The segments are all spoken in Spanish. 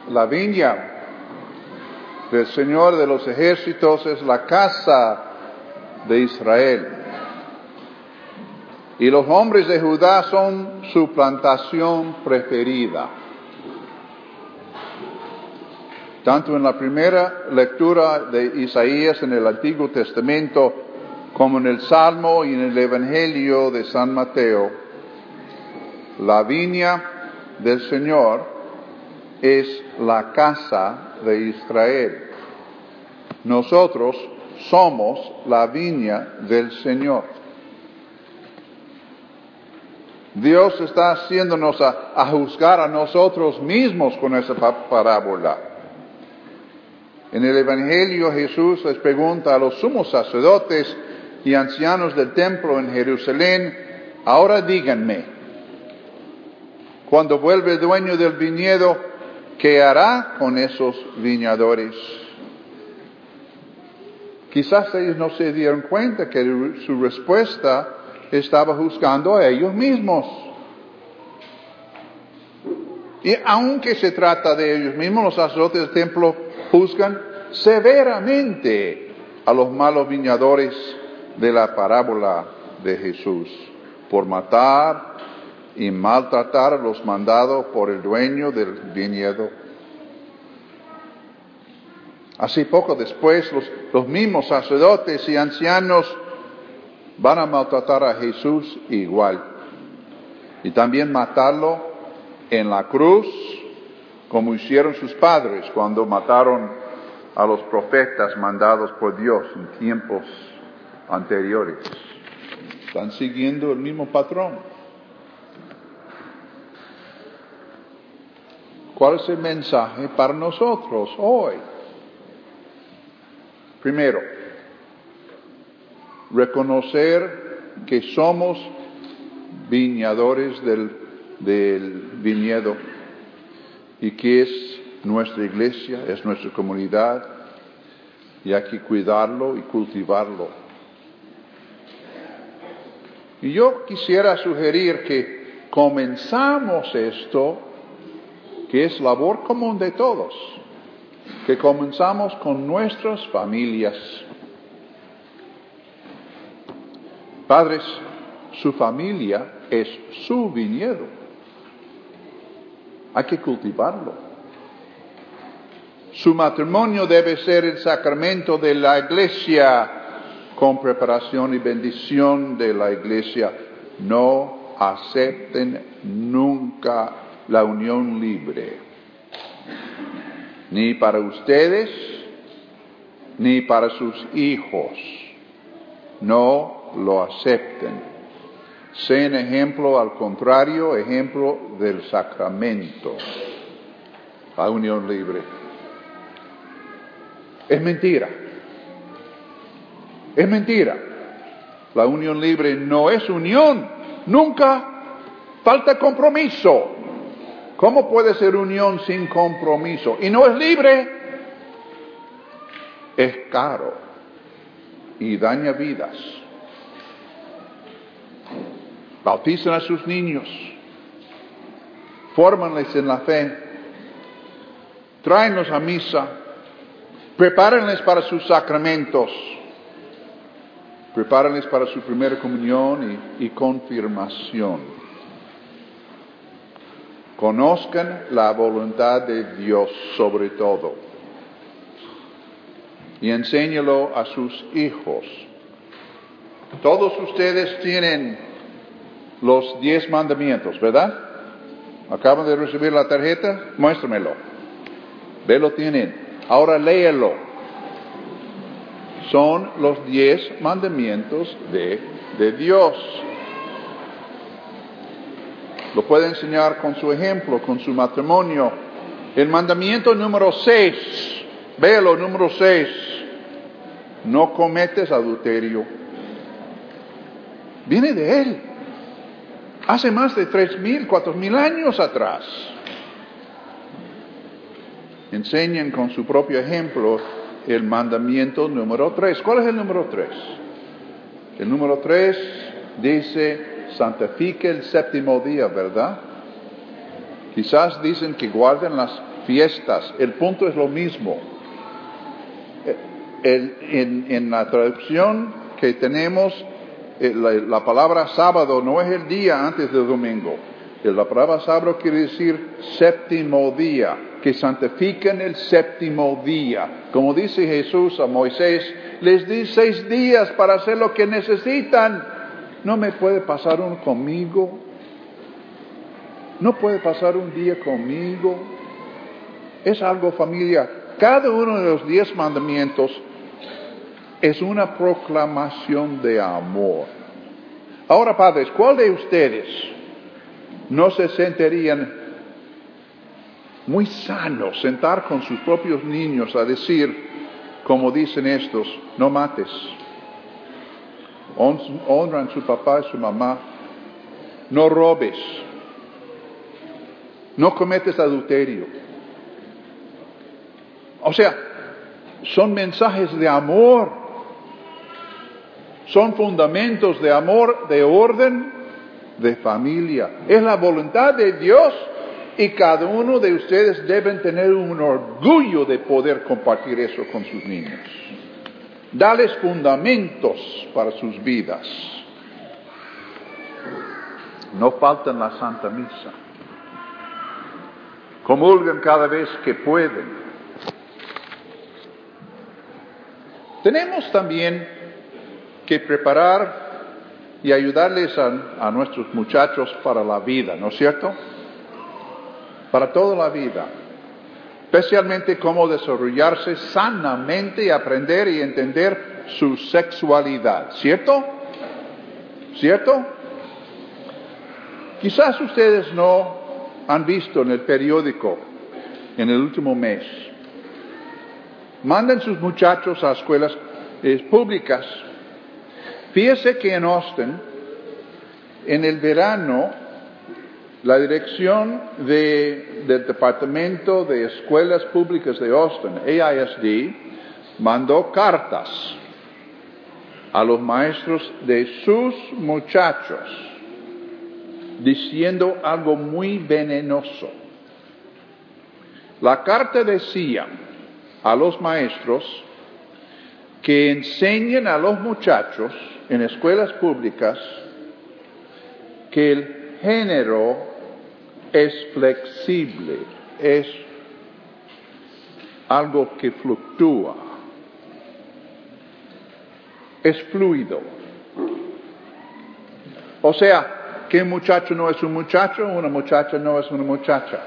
La viña del Señor de los ejércitos es la casa de Israel. Y los hombres de Judá son su plantación preferida. Tanto en la primera lectura de Isaías en el Antiguo Testamento, como en el Salmo y en el Evangelio de San Mateo, la viña del Señor es la casa de Israel. Nosotros somos la viña del Señor. Dios está haciéndonos a juzgar a nosotros mismos con esa parábola. En el Evangelio Jesús les pregunta a los sumos sacerdotes y ancianos del templo en Jerusalén: ahora díganme, cuando vuelve el dueño del viñedo, ¿qué hará con esos viñadores? Quizás ellos no se dieron cuenta que su respuesta estaba juzgando a ellos mismos. Y aunque se trata de ellos mismos, los sacerdotes del templo juzgan severamente a los malos viñadores de la parábola de Jesús por matar y maltratar a los mandados por el dueño del viñedo. Así poco después, los mismos sacerdotes y ancianos van a maltratar a Jesús igual. Y también matarlo en la cruz, como hicieron sus padres cuando mataron a los profetas mandados por Dios en tiempos anteriores. Están siguiendo el mismo patrón. ¿Cuál es el mensaje para nosotros hoy? Primero, reconocer que somos viñadores del viñedo y que es nuestra iglesia, es nuestra comunidad, y hay que cuidarlo y cultivarlo. Y yo quisiera sugerir que comenzamos esto, que es labor común de todos, que comenzamos con nuestras familias. Padres, su familia es su viñedo. Hay que cultivarlo. Su matrimonio debe ser el sacramento de la iglesia, con preparación y bendición de la iglesia. No acepten nunca la unión libre, ni para ustedes, ni para sus hijos. No lo acepten. Sean ejemplo, al contrario, ejemplo del sacramento, la unión libre. Es mentira. Es mentira. La unión libre no es unión. Nunca. Falta compromiso. ¿Cómo puede ser unión sin compromiso? Y no es libre. Es caro y daña vidas. Bautizan a sus niños, fórmanles en la fe, tráenlos a misa, prepárenles para sus sacramentos, prepárenles para su primera comunión y confirmación. Conozcan la voluntad de Dios sobre todo y enséñelo a sus hijos. Todos ustedes tienen los 10 mandamientos, ¿verdad? ¿Acaban de recibir la tarjeta? Muéstramelo. Ve, lo tienen. Ahora léelo. Son los 10 mandamientos de Dios. Lo puede enseñar con su ejemplo, con su matrimonio. El mandamiento número 6. Véalo, número 6. No cometes adulterio. Viene de Él. Hace más de 3,000, 4,000 años atrás. Enseñan con su propio ejemplo el mandamiento número 3. ¿Cuál es el número 3? El número 3 dice: santifique el séptimo día, ¿verdad? Quizás dicen que guarden las fiestas. El punto es lo mismo. En la traducción que tenemos, la palabra sábado no es el día antes del domingo. La palabra sábado quiere decir séptimo día, que santifiquen el séptimo día. Como dice Jesús a Moisés, les di 6 días para hacer lo que necesitan. ¿No me puede pasar uno conmigo? ¿No puede pasar un día conmigo? Es algo, familia. Cada uno de los 10 mandamientos es una proclamación de amor. Ahora, padres, ¿cuál de ustedes no se sentirían muy sanos sentar con sus propios niños a decir, como dicen estos, no mates, honran a su papá y su mamá, no robes, no cometes adulterio? O sea, son mensajes de amor, son fundamentos de amor, de orden, de familia. Es la voluntad de Dios y cada uno de ustedes deben tener un orgullo de poder compartir eso con sus niños. Dales fundamentos para sus vidas. No falten la Santa Misa. Comulguen cada vez que pueden. Tenemos también que preparar y ayudarles a nuestros muchachos para la vida, ¿no es cierto? Para toda la vida. Especialmente cómo desarrollarse sanamente y aprender y entender su sexualidad, ¿cierto? ¿Cierto? Quizás ustedes no han visto en el periódico en el último mes. Mandan sus muchachos a escuelas públicas. Fíjese que en Austin, en el verano, la dirección del Departamento de Escuelas Públicas de Austin, AISD, mandó cartas a los maestros de sus muchachos diciendo algo muy venenoso. La carta decía a los maestros que enseñen a los muchachos en escuelas públicas que el género es flexible, es algo que fluctúa, es fluido. O sea, que un muchacho no es un muchacho, una muchacha no es una muchacha.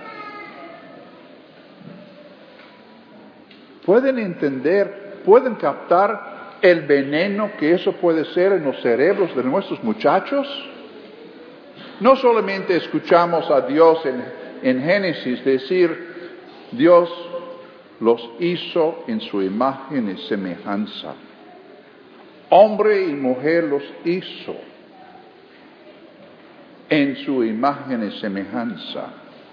¿Pueden entender, pueden captar el veneno que eso puede ser en los cerebros de nuestros muchachos? No solamente escuchamos a Dios en Génesis decir, Dios los hizo en su imagen y semejanza. Hombre y mujer los hizo en su imagen y semejanza.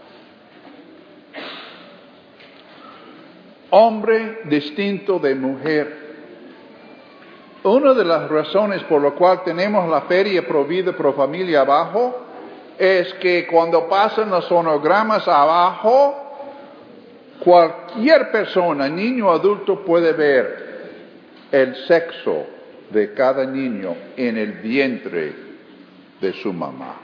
Hombre distinto de mujer. Una de las razones por la cual tenemos la feria Pro Vida Pro Familia abajo es que cuando pasan los sonogramas abajo, cualquier persona, niño o adulto, puede ver el sexo de cada niño en el vientre de su mamá.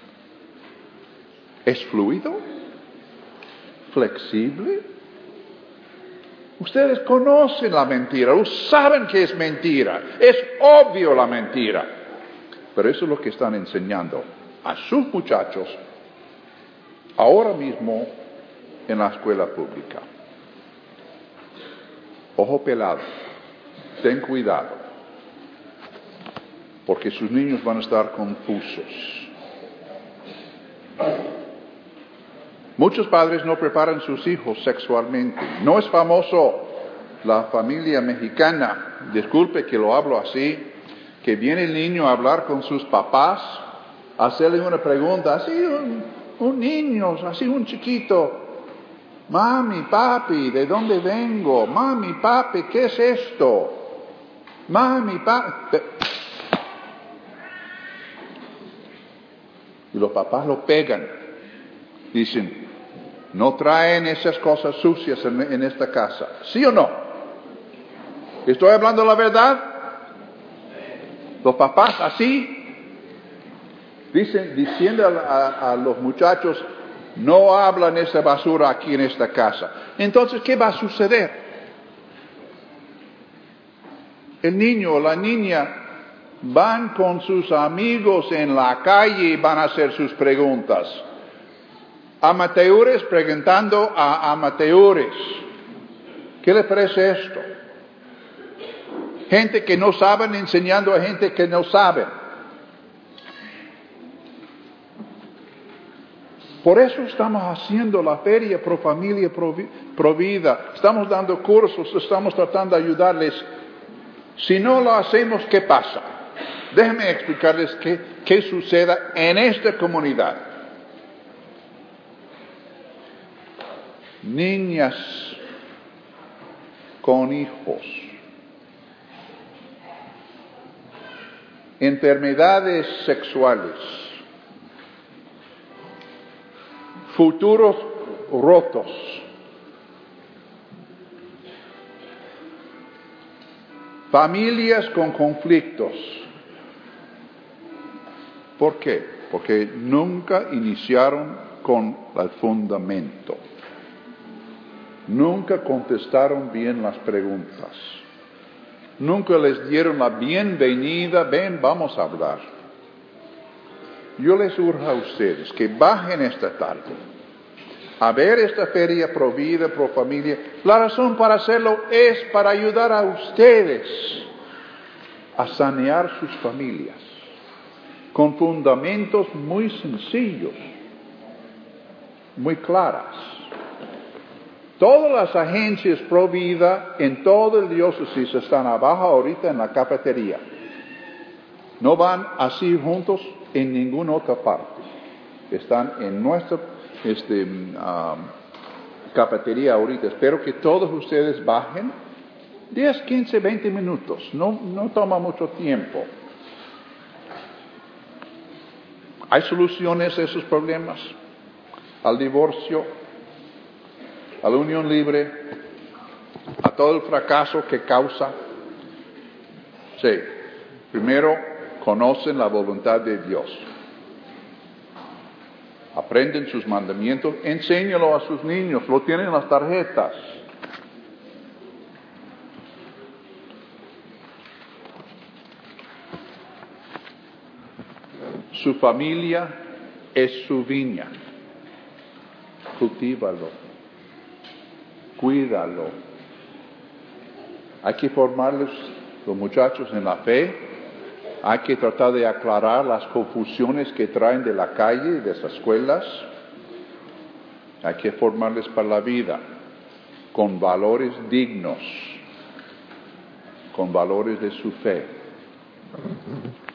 ¿Es fluido? ¿Flexible? Ustedes conocen la mentira, saben que es mentira, es obvio la mentira. Pero eso es lo que están enseñando a sus muchachos ahora mismo en la escuela pública. Ojo pelado, ten cuidado, porque sus niños van a estar confusos. Muchos padres no preparan sus hijos sexualmente. No es famoso la familia mexicana, disculpe que lo hablo así, que viene el niño a hablar con sus papás, a hacerle una pregunta, así un niño, así un chiquito. Mami, papi, ¿de dónde vengo? Mami, papi, ¿qué es esto? Mami, papi. Y los papás lo pegan. Dicen, no traen esas cosas sucias en esta casa. ¿Sí o no? ¿Estoy hablando la verdad? Los papás así diciendo a los muchachos, no hablan esa basura aquí en esta casa. Entonces, ¿qué va a suceder? El niño o la niña van con sus amigos en la calle y van a hacer sus preguntas. Amateurs preguntando a amateurs. ¿Qué le parece esto? Gente que no saben enseñando a gente que no sabe. Por eso estamos haciendo la Feria Pro Familia Pro Vida. Estamos dando cursos, estamos tratando de ayudarles. Si no lo hacemos, ¿qué pasa? Déjenme explicarles qué sucede en esta comunidad. Niñas con hijos, enfermedades sexuales, futuros rotos, familias con conflictos. ¿Por qué? Porque nunca iniciaron con el fundamento. Nunca contestaron bien las preguntas. Nunca les dieron la bienvenida. Ven, vamos a hablar. Yo les urjo a ustedes que bajen esta tarde a ver esta feria Pro Vida, Pro Familia. La razón para hacerlo es para ayudar a ustedes a sanear sus familias con fundamentos muy sencillos, muy claras. Todas las agencias Pro Vida en todo el diócesis están abajo ahorita en la cafetería. No van así juntos en ninguna otra parte. Están en nuestra cafetería ahorita. Espero que todos ustedes bajen 10, 15, 20 minutos. No toma mucho tiempo. ¿Hay soluciones a esos problemas? Al divorcio, a la unión libre, a todo el fracaso que causa. Sí, primero conocen la voluntad de Dios. Aprenden sus mandamientos, enséñalo a sus niños, lo tienen en las tarjetas. Su familia es su viña. Cultívalo. Cuídalo. Hay que formarles los muchachos en la fe. Hay que tratar de aclarar las confusiones que traen de la calle y de las escuelas. Hay que formarles para la vida con valores dignos, con valores de su fe.